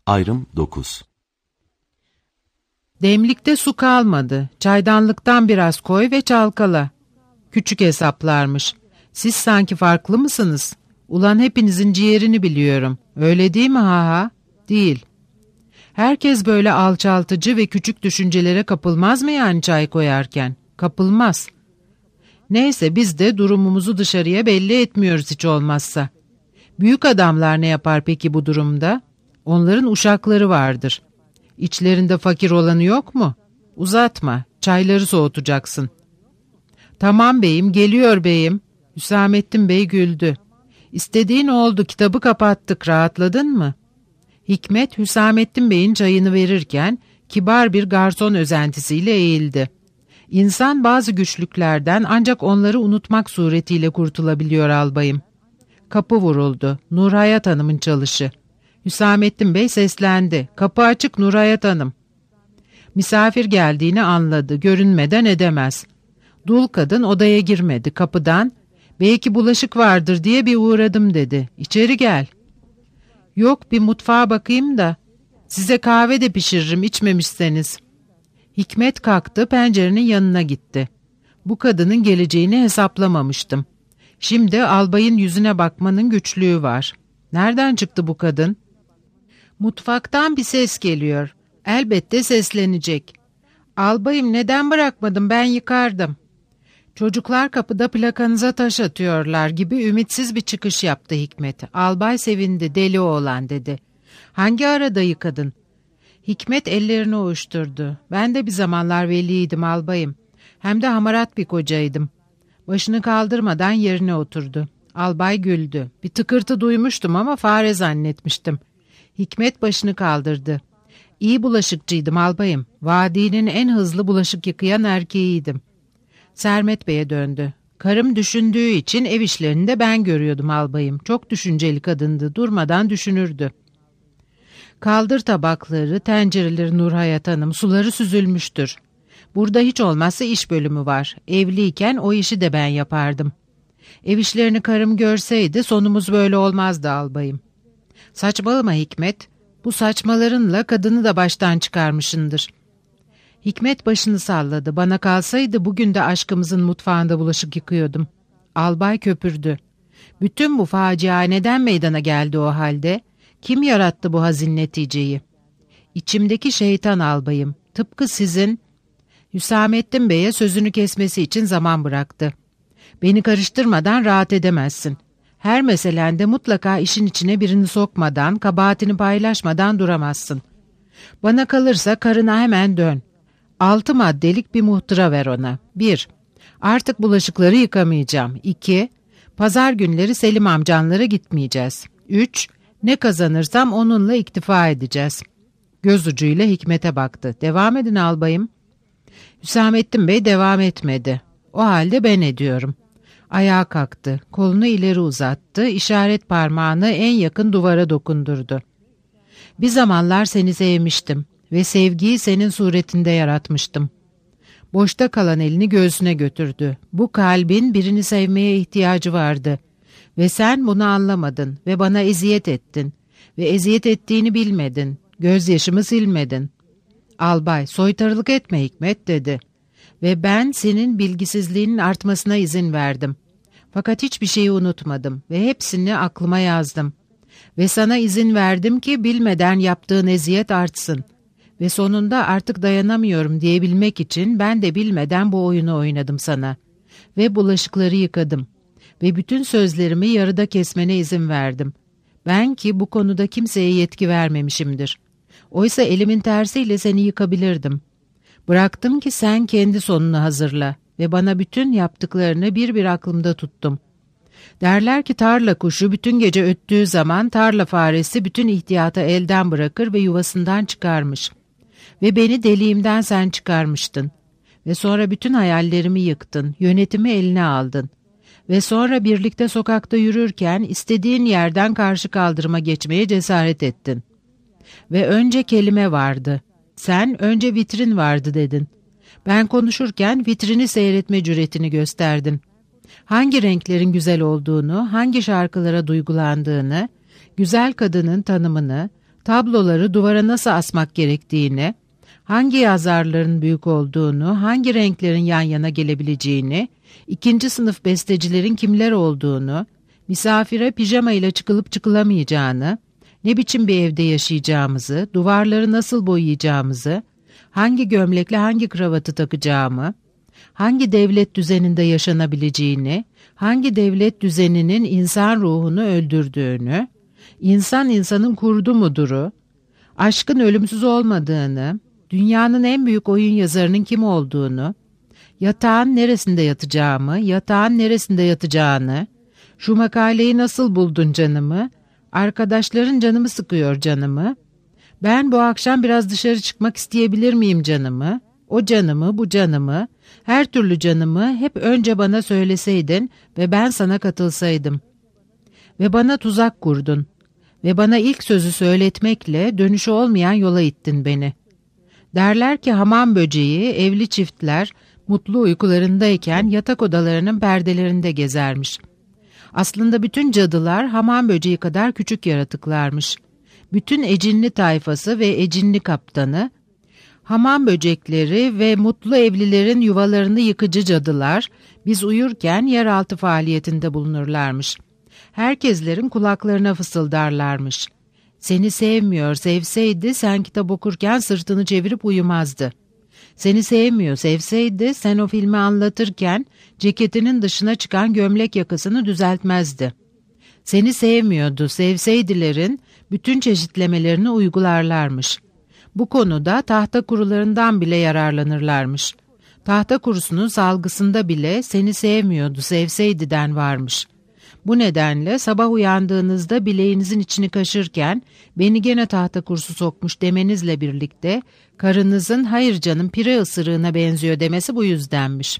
Ayrım 9. Demlikte su kalmadı. Çaydanlıktan biraz koy ve çalkala. Küçük hesaplarmış. Siz sanki farklı mısınız? Ulan hepinizin ciğerini biliyorum. Öyle değil mi ha? Değil. Herkes böyle alçaltıcı ve küçük düşüncelere kapılmaz mı yani çay koyarken? Kapılmaz. Neyse biz de durumumuzu dışarıya belli etmiyoruz hiç olmazsa. Büyük adamlar ne yapar peki bu durumda? Onların uşakları vardır. İçlerinde fakir olanı yok mu? Uzatma, çayları soğutacaksın. Tamam beyim, geliyor beyim. Hüsamettin Bey güldü. İstediğin oldu, kitabı kapattık, rahatladın mı? Hikmet, Hüsamettin Bey'in çayını verirken kibar bir garson özentisiyle eğildi. İnsan bazı güçlüklerden ancak onları unutmak suretiyle kurtulabiliyor albayım. Kapı vuruldu. Nurhayat Hanım'ın çalışı. Hüsamettin Bey seslendi. Kapı açık Nurhayat Hanım. Misafir geldiğini anladı. Görünmeden edemez. Dul kadın odaya girmedi. Kapıdan belki bulaşık vardır diye bir uğradım dedi. İçeri gel. Yok bir mutfağa bakayım da. Size kahve de pişiririm içmemişseniz. Hikmet kalktı pencerenin yanına gitti. Bu kadının geleceğini hesaplamamıştım. Şimdi albayın yüzüne bakmanın güçlüğü var. Nereden çıktı bu kadın? Mutfaktan bir ses geliyor. Elbette seslenecek. Albayım neden bırakmadım ben yıkardım. Çocuklar kapıda plakanıza taş atıyorlar gibi ümitsiz bir çıkış yaptı Hikmet. Albay sevindi deli oğlan dedi. Hangi arada yıkadın? Hikmet ellerini ovuşturdu. Ben de bir zamanlar veliydim albayım. Hem de hamarat bir kocaydım. Başını kaldırmadan yerine oturdu. Albay güldü. Bir tıkırtı duymuştum ama fare zannetmiştim. Hikmet başını kaldırdı. İyi bulaşıkçıydım albayım. Vadinin en hızlı bulaşık yıkayan erkeğiydim. Sermet Bey'e döndü. Karım düşündüğü için ev işlerini de ben görüyordum albayım. Çok düşünceli kadındı. Durmadan düşünürdü. Kaldır tabakları, tencereleri Nurhayat Hanım. Suları süzülmüştür. Burada hiç olmazsa iş bölümü var. Evliyken o işi de ben yapardım. Ev işlerini karım görseydi sonumuz böyle olmazdı albayım. Saçmalama Hikmet. Bu saçmalarınla kadını da baştan çıkarmışındır. Hikmet başını salladı. Bana kalsaydı bugün de aşkımızın mutfağında bulaşık yıkıyordum. Albay köpürdü. Bütün bu facia neden meydana geldi o halde? Kim yarattı bu hazin neticeyi? İçimdeki şeytan albayım. Tıpkı sizin... Hüsamettin Bey'e sözünü kesmesi için zaman bıraktı. Beni karıştırmadan rahat edemezsin. Her meselende mutlaka işin içine birini sokmadan, kabahatini paylaşmadan duramazsın. Bana kalırsa karına hemen dön. 6 maddelik bir muhtıra ver ona. 1. Artık bulaşıkları yıkamayacağım. 2. Pazar günleri Selim amcanlara gitmeyeceğiz. 3. Ne kazanırsam onunla iktifa edeceğiz. Göz ucuyla Hikmet'e baktı. Devam edin albayım. Hüsamettin Bey devam etmedi. O halde ben ediyorum. Ayağa kalktı. Kolunu ileri uzattı. İşaret parmağını en yakın duvara dokundurdu. Bir zamanlar seni sevmiştim ve sevgiyi senin suretinde yaratmıştım. Boşta kalan elini göğsüne götürdü. Bu kalbin birini sevmeye ihtiyacı vardı. Ve sen bunu anlamadın ve bana eziyet ettin. Ve eziyet ettiğini bilmedin. Gözyaşımı silmedin. Albay, soytarılık etme Hikmet dedi. Ve ben senin bilgisizliğinin artmasına izin verdim. Fakat hiçbir şeyi unutmadım ve hepsini aklıma yazdım. Ve sana izin verdim ki bilmeden yaptığın eziyet artsın. Ve sonunda artık dayanamıyorum diyebilmek için ben de bilmeden bu oyunu oynadım sana. Ve bulaşıkları yıkadım. Ve bütün sözlerimi yarıda kesmene izin verdim. Ben ki bu konuda kimseye yetki vermemişimdir. Oysa elimin tersiyle seni yıkabilirdim. Bıraktım ki sen kendi sonunu hazırla ve bana bütün yaptıklarını bir bir aklımda tuttum. Derler ki tarla kuşu bütün gece öttüğü zaman tarla faresi bütün ihtiyatı elden bırakır ve yuvasından çıkarmış. Ve beni deliğimden sen çıkarmıştın. Ve sonra bütün hayallerimi yıktın, yönetimi eline aldın. Ve sonra birlikte sokakta yürürken istediğin yerden karşı kaldırıma geçmeye cesaret ettin. Ve önce kelime vardı. Sen önce vitrin vardı dedin. Ben konuşurken vitrini seyretme cüretini gösterdin. Hangi renklerin güzel olduğunu, hangi şarkılara duygulandığını, güzel kadının tanımını, Tabloları duvara nasıl asmak gerektiğini, hangi yazarların büyük olduğunu, hangi renklerin yan yana gelebileceğini, ikinci sınıf bestecilerin kimler olduğunu, misafire pijama ile çıkılıp çıkılamayacağını, ne biçim bir evde yaşayacağımızı, duvarları nasıl boyayacağımızı, hangi gömlekle hangi kravatı takacağımı, hangi devlet düzeninde yaşanabileceğini, hangi devlet düzeninin insan ruhunu öldürdüğünü, insan insanın kurdu muduru, aşkın ölümsüz olmadığını, dünyanın en büyük oyun yazarının kim olduğunu, yatağın neresinde yatacağımı, yatağın neresinde yatacağını, şu makaleyi nasıl buldun canımı, arkadaşların canımı sıkıyor canımı, ben bu akşam biraz dışarı çıkmak isteyebilir miyim canımı, o canımı, bu canımı, her türlü canımı hep önce bana söyleseydin ve ben sana katılsaydım. Ve bana tuzak kurdun ve bana ilk sözü söyletmekle dönüşü olmayan yola ittin beni. Derler ki hamam böceği, evli çiftler mutlu uykularındayken yatak odalarının perdelerinde gezermiş. Aslında bütün cadılar hamam böceği kadar küçük yaratıklarmış. Bütün ecinli tayfası ve ecinli kaptanı, hamam böcekleri ve mutlu evlilerin yuvalarını yıkıcı cadılar, biz uyurken yeraltı faaliyetinde bulunurlarmış. Herkeslerin kulaklarına fısıldarlarmış. Seni sevmiyor, sevseydi sen kitap okurken sırtını çevirip uyumazdı. Seni sevmiyor, sevseydi sen o filmi anlatırken ceketinin dışına çıkan gömlek yakasını düzeltmezdi. Seni sevmiyordu, sevseydilerin bütün çeşitlemelerini uygularlarmış. Bu konuda tahta kurularından bile yararlanırlarmış. Tahta kurusunun salgısında bile seni sevmiyordu, sevseydiden varmış. Bu nedenle sabah uyandığınızda bileğinizin içini kaşırken beni gene tahta kurusu sokmuş demenizle birlikte karınızın hayır canım pire ısırığına benziyor demesi bu yüzdenmiş.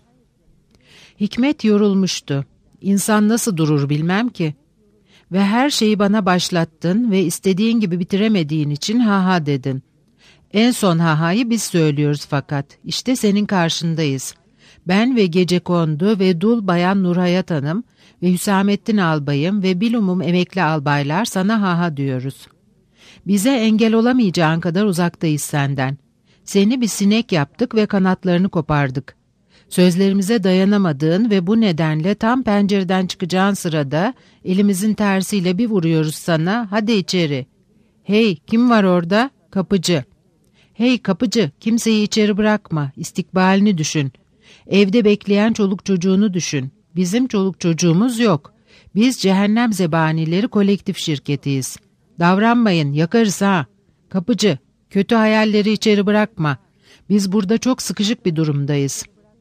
Hikmet yorulmuştu. İnsan nasıl durur bilmem ki. Ve her şeyi bana başlattın ve istediğin gibi bitiremediğin için ha ha dedin. En son hahayı biz söylüyoruz fakat işte senin karşındayız. Ben ve Gecekondu ve dul bayan Nurhayat Hanım ve Hüsamettin albayım ve bilumum emekli albaylar sana haha diyoruz. Bize engel olamayacağın kadar uzaktayız senden. Seni bir sinek yaptık ve kanatlarını kopardık. Sözlerimize dayanamadığın ve bu nedenle tam pencereden çıkacağın sırada elimizin tersiyle bir vuruyoruz sana, hadi içeri. Hey, kim var orada? Kapıcı. Hey kapıcı, kimseyi içeri bırakma, istikbalini düşün. Evde bekleyen çoluk çocuğunu düşün. Bizim çoluk çocuğumuz yok. Biz cehennem zebanileri kolektif şirketiyiz. Davranmayın, yakarız ha. Kapıcı, kötü hayalleri içeri bırakma. Biz burada çok sıkışık bir durumdayız.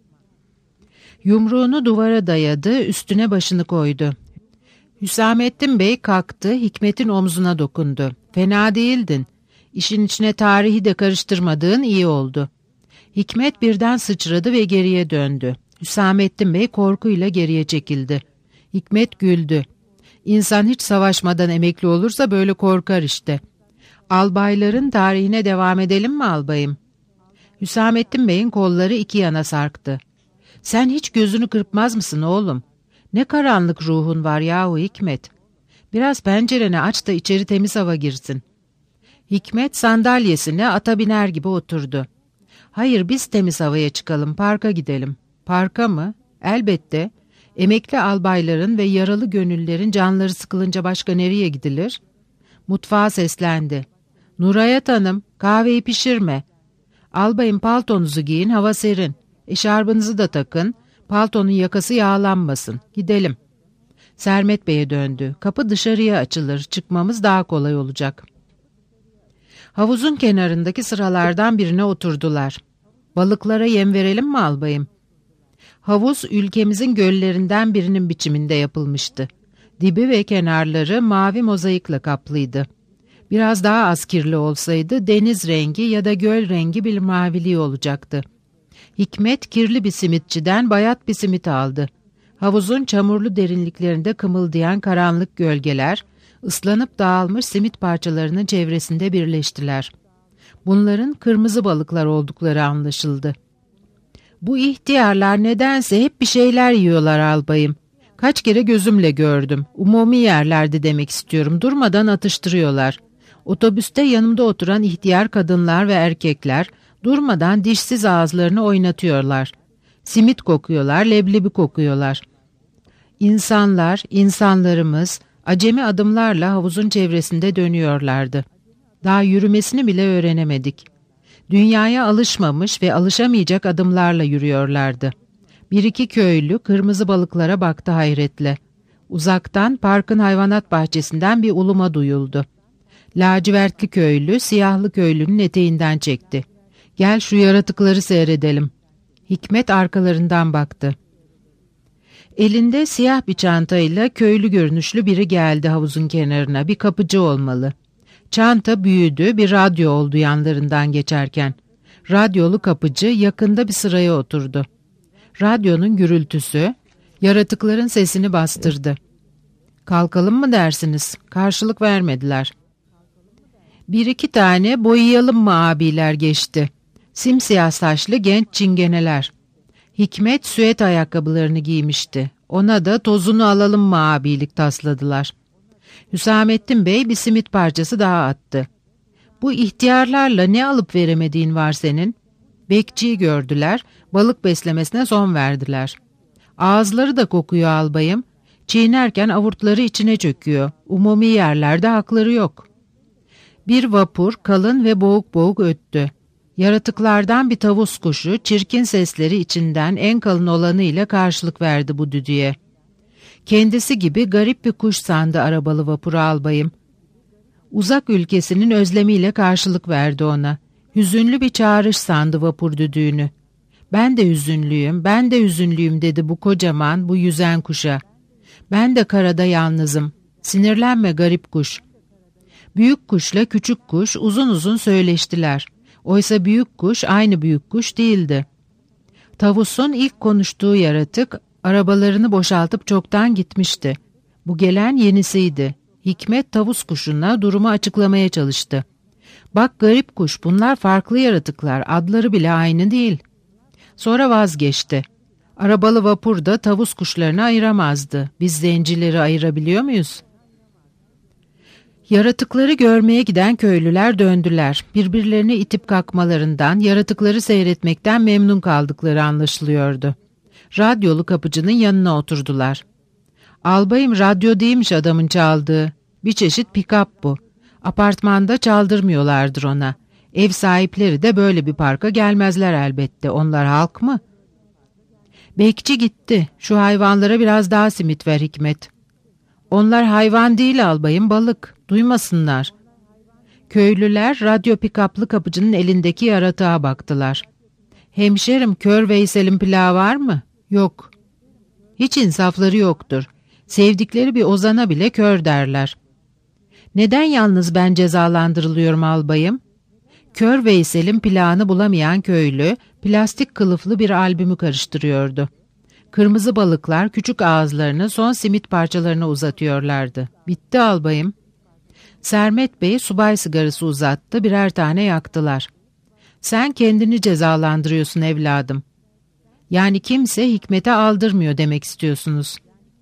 Yumruğunu duvara dayadı, üstüne başını koydu. Hüsamettin Bey kalktı, Hikmet'in omzuna dokundu. Fena değildin. İşin içine tarihi de karıştırmadığın iyi oldu. Hikmet birden sıçradı ve geriye döndü. Hüsamettin Bey korkuyla geriye çekildi. Hikmet güldü. İnsan hiç savaşmadan emekli olursa böyle korkar işte. Albayların tarihine devam edelim mi albayım? Hüsamettin Bey'in kolları iki yana sarktı. Sen hiç gözünü kırpmaz mısın oğlum? Ne karanlık ruhun var yahu Hikmet. Biraz pencereni aç da içeri temiz hava girsin. Hikmet sandalyesine ata biner gibi oturdu. Hayır biz temiz havaya çıkalım, parka gidelim. Parka mı? Elbette. Emekli albayların ve yaralı gönüllerin canları sıkılınca başka nereye gidilir? Mutfağa seslendi. Nurhayat Hanım, kahveyi pişirme. Albayım paltonuzu giyin, hava serin. Eşarbınızı da takın, paltonun yakası yağlanmasın. Gidelim. Sermet Bey'e döndü. Kapı dışarıya açılır, çıkmamız daha kolay olacak. Havuzun kenarındaki sıralardan birine oturdular. Balıklara yem verelim mi albayım? Havuz ülkemizin göllerinden birinin biçiminde yapılmıştı. Dibi ve kenarları mavi mozaikle kaplıydı. Biraz daha az kirli olsaydı deniz rengi ya da göl rengi bir maviliği olacaktı. Hikmet kirli bir simitçiden bayat bir simit aldı. Havuzun çamurlu derinliklerinde kımıldayan karanlık gölgeler, ıslanıp dağılmış simit parçalarının çevresinde birleştiler. Bunların kırmızı balıklar oldukları anlaşıldı. Bu ihtiyarlar nedense hep bir şeyler yiyorlar albayım. Kaç kere gözümle gördüm. Umumi yerlerde demek istiyorum. Durmadan atıştırıyorlar. Otobüste yanımda oturan ihtiyar kadınlar ve erkekler durmadan dişsiz ağızlarını oynatıyorlar. Simit kokuyorlar, leblebi kokuyorlar. İnsanlar, insanlarımız acemi adımlarla havuzun çevresinde dönüyorlardı. Daha yürümesini bile öğrenemedik. Dünyaya alışmamış ve alışamayacak adımlarla yürüyorlardı. Bir iki köylü kırmızı balıklara baktı hayretle. Uzaktan parkın hayvanat bahçesinden bir uluma duyuldu. Lacivertli köylü, siyahlı köylünün eteğinden çekti. "Gel şu yaratıkları seyredelim." Hikmet arkalarından baktı. Elinde siyah bir çantayla köylü görünüşlü biri geldi havuzun kenarına. Bir kapıcı olmalı. Çanta büyüdü, bir radyo oldu yanlarından geçerken. Radyolu kapıcı yakında bir sıraya oturdu. Radyonun gürültüsü yaratıkların sesini bastırdı. "Kalkalım mı dersiniz?" Karşılık vermediler. Bir iki tane "boyayalım mı abiler" geçti. Simsiyah saçlı genç çingeneler. Hikmet süet ayakkabılarını giymişti. Ona da "tozunu alalım mı abilik" tasladılar. Hüsamettin Bey bir simit parçası daha attı. "Bu ihtiyarlarla ne alıp veremediğin var senin?" Bekçiyi gördüler, balık beslemesine son verdiler. "Ağızları da kokuyor albayım. Çiğnerken avurtları içine çöküyor. Umumi yerlerde hakları yok." Bir vapur kalın ve boğuk boğuk öttü. Yaratıklardan bir tavus kuşu çirkin sesleri içinden en kalın olanıyla karşılık verdi bu düdüğe. Kendisi gibi garip bir kuş sandı arabalı vapuru albayım. Uzak ülkesinin özlemiyle karşılık verdi ona. Hüzünlü bir çağrış sandı vapur düdüğünü. "Ben de hüzünlüyüm, ben de hüzünlüyüm" dedi bu kocaman, bu yüzen kuşa. "Ben de karada yalnızım. Sinirlenme garip kuş." Büyük kuşla küçük kuş uzun uzun söyleştiler. Oysa büyük kuş aynı büyük kuş değildi. Tavusun ilk konuştuğu yaratık arabalarını boşaltıp çoktan gitmişti. Bu gelen yenisiydi. Hikmet tavus kuşuna durumu açıklamaya çalıştı. "Bak garip kuş, bunlar farklı yaratıklar, adları bile aynı değil." Sonra vazgeçti. Arabalı vapur da tavus kuşlarını ayıramazdı. Biz zencileri ayırabiliyor muyuz? Yaratıkları görmeye giden köylüler döndüler. Birbirlerini itip kalkmalarından, yaratıkları seyretmekten memnun kaldıkları anlaşılıyordu. Radyolu kapıcının yanına oturdular. "Albayım, radyo değilmiş adamın çaldığı. Bir çeşit pikap bu. Apartmanda çaldırmıyorlardır ona. Ev sahipleri de böyle bir parka gelmezler elbette. Onlar halk mı?" Bekçi gitti. "Şu hayvanlara biraz daha simit ver Hikmet." "Onlar hayvan değil albayım, balık. Duymasınlar." Köylüler radyo pikaplı kapıcının elindeki yaratığa baktılar. "Hemşerim, Kör Veysel'in plağı var mı?" "Yok." Hiç insafları yoktur. Sevdikleri bir ozana bile kör derler. "Neden yalnız ben cezalandırılıyorum albayım?" Kör Veysel'in plağını bulamayan köylü plastik kılıflı bir albümü karıştırıyordu. Kırmızı balıklar küçük ağızlarını son simit parçalarına uzatıyorlardı. "Bitti albayım." Sermet Bey subay sigarası uzattı, birer tane yaktılar. "Sen kendini cezalandırıyorsun evladım. Yani kimse Hikmet'e aldırmıyor demek istiyorsunuz."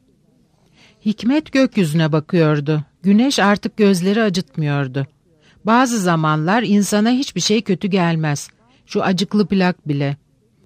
Hikmet gökyüzüne bakıyordu. Güneş artık gözleri acıtmıyordu. Bazı zamanlar insana hiçbir şey kötü gelmez. Şu acıklı plak bile.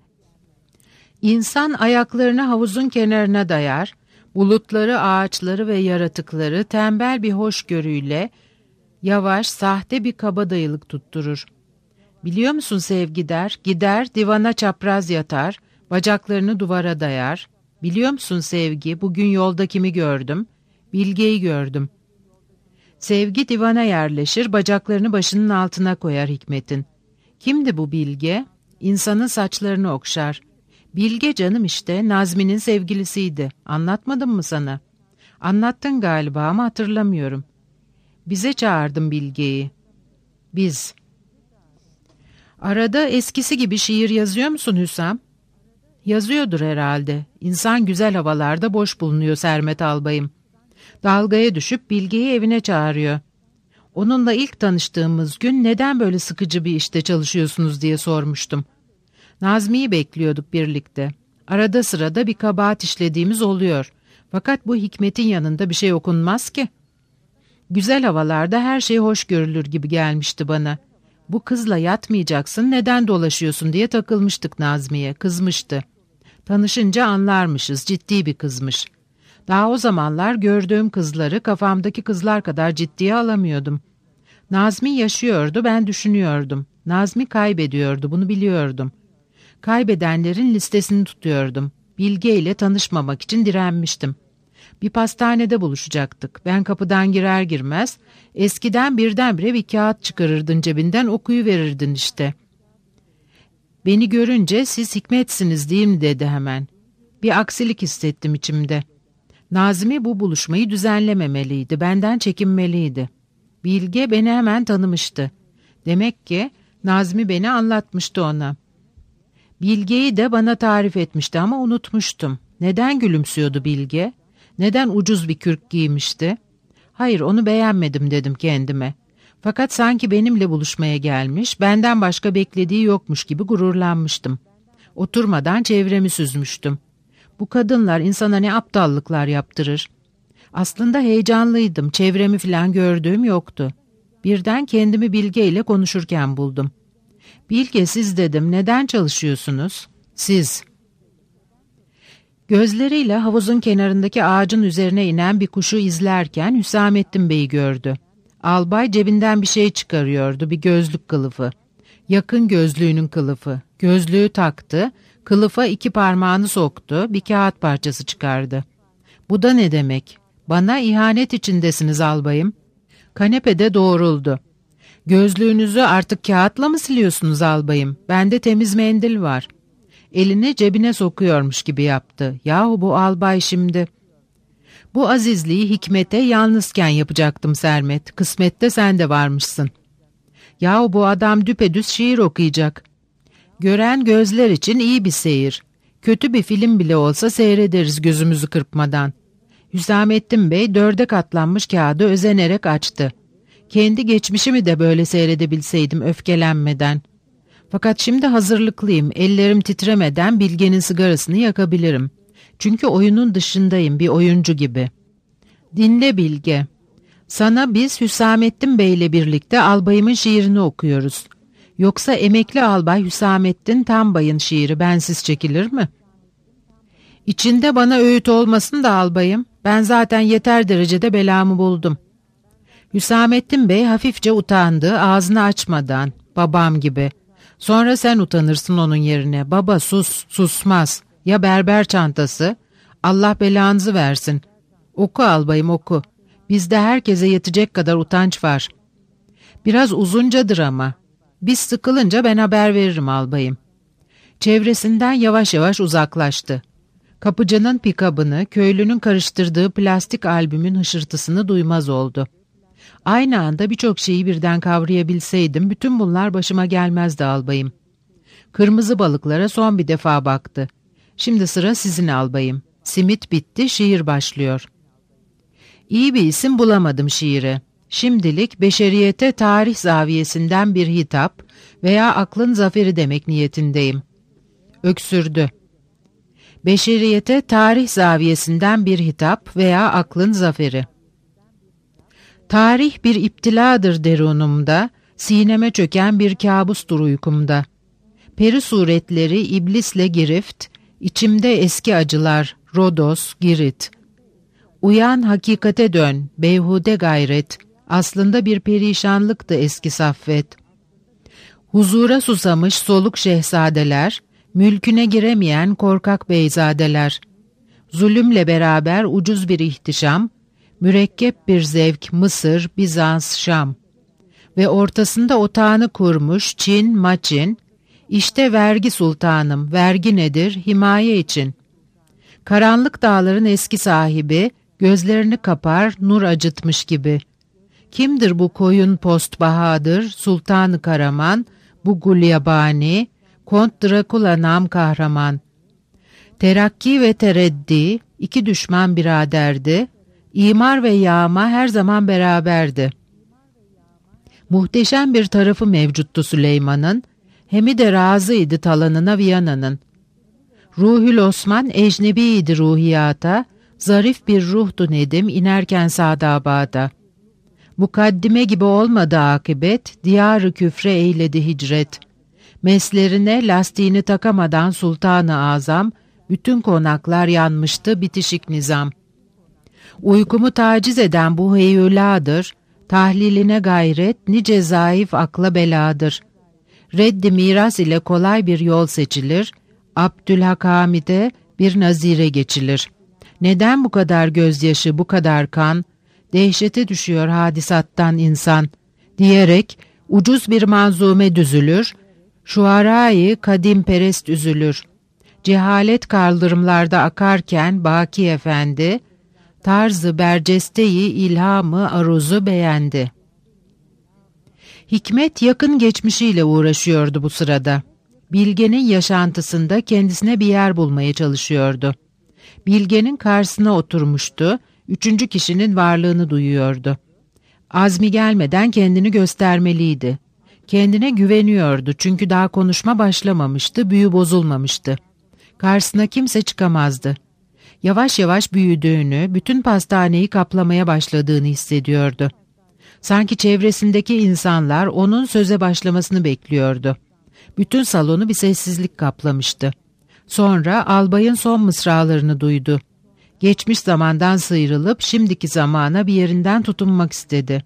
İnsan ayaklarını havuzun kenarına dayar, bulutları, ağaçları ve yaratıkları tembel bir hoşgörüyle yavaş, sahte bir kabadayılık tutturur. "Biliyor musun sevgi?" der, gider divana çapraz yatar, bacaklarını duvara dayar. "Biliyor musun sevgi, bugün yolda kimi gördüm? Bilge'yi gördüm." Sevgi divana yerleşir, bacaklarını başının altına koyar Hikmet'in. Kimdi bu Bilge? İnsanın saçlarını okşar. Bilge canım işte, Nazmi'nin sevgilisiydi. Anlatmadım mı sana? Anlattın galiba ama hatırlamıyorum. Bize çağırdım Bilge'yi. Biz. Arada eskisi gibi şiir yazıyor musun Hüsam? Yazıyordur herhalde. İnsan güzel havalarda boş bulunuyor Sermet albayım. Dalgaya düşüp Bilge'yi evine çağırıyor. Onunla ilk tanıştığımız gün neden böyle sıkıcı bir işte çalışıyorsunuz diye sormuştum. Nazmi'yi bekliyorduk birlikte. Arada sırada bir kabahat işlediğimiz oluyor. Fakat bu Hikmet'in yanında bir şey okunmaz ki. Güzel havalarda her şey hoş görülür gibi gelmişti bana. Bu kızla yatmayacaksın, neden dolaşıyorsun diye takılmıştık Nazmi'ye, kızmıştı. Tanışınca anlarmışız, ciddi bir kızmış. Daha o zamanlar gördüğüm kızları kafamdaki kızlar kadar ciddiye alamıyordum. Nazmi yaşıyordu, ben düşünüyordum. Nazmi kaybediyordu, bunu biliyordum. Kaybedenlerin listesini tutuyordum. Bilge ile tanışmamak için direnmiştim. Bir pastanede buluşacaktık. Ben kapıdan girer girmez, eskiden birdenbire bir kağıt çıkarırdın cebinden, okuyuverirdin işte. Beni görünce siz Hikmet'siniz değil mi dedi hemen. Bir aksilik hissettim içimde. Nazmi bu buluşmayı düzenlememeliydi, benden çekinmeliydi. Bilge beni hemen tanımıştı. Demek ki Nazmi beni anlatmıştı ona. Bilge'yi de bana tarif etmişti ama unutmuştum. Neden gülümsüyordu Bilge? Neden ucuz bir kürk giymişti? Hayır, onu beğenmedim dedim kendime. Fakat sanki benimle buluşmaya gelmiş, benden başka beklediği yokmuş gibi gururlanmıştım. Oturmadan çevremi süzmüştüm. Bu kadınlar insana ne aptallıklar yaptırır. Aslında heyecanlıydım, çevremi falan gördüğüm yoktu. Birden kendimi Bilge ile konuşurken buldum. Bilge, siz dedim, neden çalışıyorsunuz? Siz. Gözleriyle havuzun kenarındaki ağacın üzerine inen bir kuşu izlerken Hüsamettin Bey'i gördü. Albay cebinden bir şey çıkarıyordu, bir gözlük kılıfı. Yakın gözlüğünün kılıfı. Gözlüğü taktı, kılıfa 2 parmağını soktu, bir kağıt parçası çıkardı. Bu da ne demek? Bana ihanet içindesiniz albayım. Kanepede doğruldu. Gözlüğünüzü artık kağıtla mı siliyorsunuz albayım? Bende temiz mendil var. Elini cebine sokuyormuş gibi yaptı. Yahu bu albay şimdi. Bu azizliği Hikmet'e yalnızken yapacaktım Sermet. Kısmette sen de varmışsın. Yahu bu adam düpedüz şiir okuyacak. Gören gözler için iyi bir seyir. Kötü bir film bile olsa seyrederiz gözümüzü kırpmadan. Hüsamettin Bey 4'e katlanmış kağıdı özenerek açtı. Kendi geçmişimi de böyle seyredebilseydim öfkelenmeden. Fakat şimdi hazırlıklıyım, ellerim titremeden Bilge'nin sigarasını yakabilirim. Çünkü oyunun dışındayım, bir oyuncu gibi. Dinle Bilge. Sana biz Hüsamettin Bey ile birlikte albayımın şiirini okuyoruz. Yoksa emekli albay Hüsamettin Tanbay'ın şiiri bensiz çekilir mi? İçinde bana öğüt olmasın da albayım. Ben zaten yeter derecede belamı buldum. Hüsamettin Bey hafifçe utandı, ağzını açmadan, babam gibi. Sonra sen utanırsın onun yerine. Baba sus, susmaz. Ya berber çantası? Allah belanızı versin. Oku albayım oku. Bizde herkese yetecek kadar utanç var. Biraz uzuncadır ama. Biz sıkılınca ben haber veririm albayım. Çevresinden yavaş yavaş uzaklaştı. Kapıcının pikabını, köylünün karıştırdığı plastik albümün hışırtısını duymaz oldu. Aynı anda birçok şeyi birden kavrayabilseydim bütün bunlar başıma gelmezdi albayım. Kırmızı balıklara son bir defa baktı. Şimdi sıra sizin albayım. Simit bitti, şiir başlıyor. İyi bir isim bulamadım şiire. Şimdilik beşeriyete tarih zaviyesinden bir hitap veya aklın zaferi demek niyetindeyim. Öksürdü. Beşeriyete tarih zaviyesinden bir hitap veya aklın zaferi. Tarih bir iptiladır derunumda, sineme çöken bir kabustur uykumda. Peri suretleri iblisle girift, içimde eski acılar, Rodos, Girit. Uyan hakikate dön, beyhude gayret, aslında bir perişanlıktı eski saffet. Huzura susamış soluk şehzadeler, mülküne giremeyen korkak beyzadeler. Zulümle beraber ucuz bir ihtişam, mürekkep bir zevk Mısır, Bizans, Şam. Ve ortasında otağını kurmuş Çin, Maçin, işte vergi sultanım, vergi nedir, himaye için. Karanlık dağların eski sahibi, gözlerini kapar, nur acıtmış gibi. Kimdir bu koyun post Bahadır, Sultanı Karaman, bu Gulyabani, Kont Drakula nam kahraman. Terakki ve tereddi, 2 düşman biraderdi, İmar ve yağma her zaman beraberdi. Muhteşem bir tarafı mevcuttu Süleyman'ın, hemi de razıydı talanına Viyana'nın. Ruhül Osman ecnebiydi ruhiyata, zarif bir ruhtu Nedim inerken Sadaba'da. Mukaddime gibi olmadı akıbet, diyarı küfre eyledi hicret. Meslerine lastiğini takamadan Sultan-ı Azam, bütün konaklar yanmıştı bitişik nizam. Uykumu taciz eden bu heyuladır, tahliline gayret nice zayıf akla beladır. Reddi miras ile kolay bir yol seçilir, Abdülhakami'de bir nazire geçilir. Neden bu kadar gözyaşı, bu kadar kan, dehşete düşüyor hadisattan insan, diyerek ucuz bir manzume düzülür, şuarayı kadim perest üzülür. Cehalet kaldırımlarda akarken Baki Efendi, tarzı bercesteyi ilhamı aruzu beğendi. Hikmet yakın geçmişiyle uğraşıyordu bu sırada. Bilge'nin yaşantısında kendisine bir yer bulmaya çalışıyordu. Bilge'nin karşısına oturmuştu, üçüncü kişinin varlığını duyuyordu. Azmi gelmeden kendini göstermeliydi. Kendine güveniyordu çünkü daha konuşma başlamamıştı, büyü bozulmamıştı. Karşısına kimse çıkamazdı. Yavaş yavaş büyüdüğünü, bütün pastaneyi kaplamaya başladığını hissediyordu. Sanki çevresindeki insanlar onun söze başlamasını bekliyordu. Bütün salonu bir sessizlik kaplamıştı. Sonra albayın son mısralarını duydu. Geçmiş zamandan sıyrılıp şimdiki zamana bir yerinden tutunmak istedi.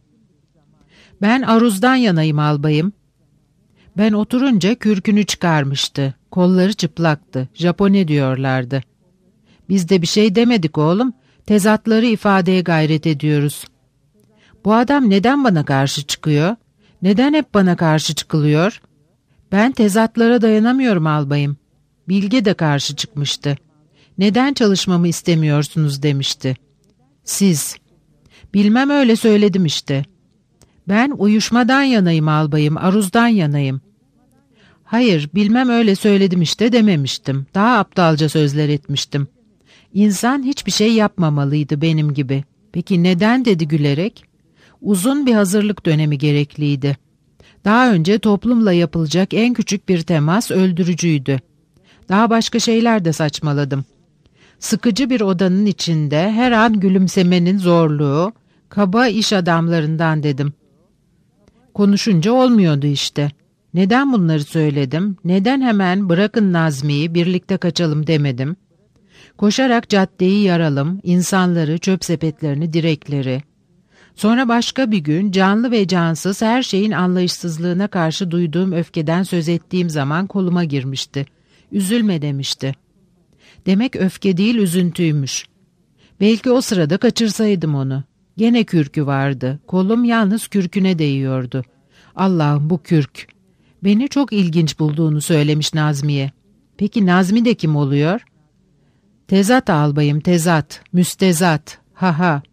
"Ben aruzdan yanayım albayım." Ben oturunca kürkünü çıkarmıştı. Kolları çıplaktı. Japone diyorlardı. "Biz de bir şey demedik oğlum. Tezatları ifadeye gayret ediyoruz." "Bu adam neden bana karşı çıkıyor? Neden hep bana karşı çıkılıyor?" "Ben tezatlara dayanamıyorum albayım." Bilge de karşı çıkmıştı. "Neden çalışmamı istemiyorsunuz?" demişti. "Siz." "Bilmem, öyle söyledim işte." "Ben uyuşmadan yanayım albayım, aruzdan yanayım." "Hayır, bilmem, öyle söyledim işte dememiştim. Daha aptalca sözler etmiştim. İnsan hiçbir şey yapmamalıydı benim gibi." "Peki neden?" dedi gülerek. "Uzun bir hazırlık dönemi gerekliydi. Daha önce toplumla yapılacak en küçük bir temas öldürücüydü. Daha başka şeyler de saçmaladım. Sıkıcı bir odanın içinde her an gülümsemenin zorluğu, kaba iş adamlarından dedim. Konuşunca olmuyordu işte. Neden bunları söyledim? Neden hemen bırakın Nazmi'yi birlikte kaçalım demedim? Koşarak caddeyi yaralım, insanları, çöp sepetlerini, direkleri. Sonra başka bir gün canlı ve cansız her şeyin anlayışsızlığına karşı duyduğum öfkeden söz ettiğim zaman koluma girmişti. "Üzülme" demişti. Demek öfke değil, üzüntüymüş. Belki o sırada kaçırsaydım onu. Gene kürkü vardı. Kolum yalnız kürküne değiyordu. Allah'ım, bu kürk. Beni çok ilginç bulduğunu söylemiş Nazmiye. Peki Nazmi de kim oluyor? "Tezat albayım, tezat, müstezat, ha ha."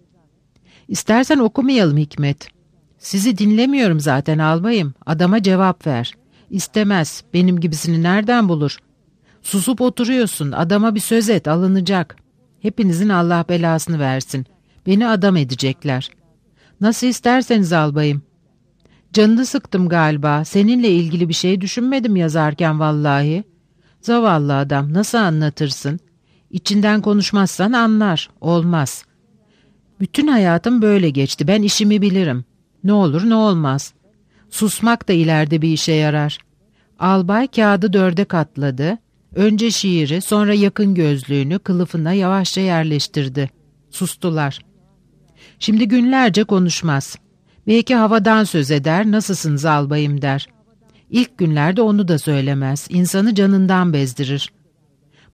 "İstersen okumayalım Hikmet." "Sizi dinlemiyorum zaten albayım. Adama cevap ver." "İstemez. Benim gibisini nereden bulur?" "Susup oturuyorsun. Adama bir söz et, alınacak." "Hepinizin Allah belasını versin. Beni adam edecekler." "Nasıl isterseniz albayım." "Canını sıktım galiba. Seninle ilgili bir şey düşünmedim yazarken vallahi." "Zavallı adam, nasıl anlatırsın? İçinden konuşmazsan anlar. Olmaz." "Bütün hayatım böyle geçti. Ben işimi bilirim. Ne olur ne olmaz. Susmak da ileride bir işe yarar." Albay kağıdı 4'e katladı. Önce şiiri, sonra yakın gözlüğünü kılıfına yavaşça yerleştirdi. Sustular. "Şimdi günlerce konuşmaz. Belki havadan söz eder, nasılsınız albayım der. İlk günlerde onu da söylemez. İnsanı canından bezdirir.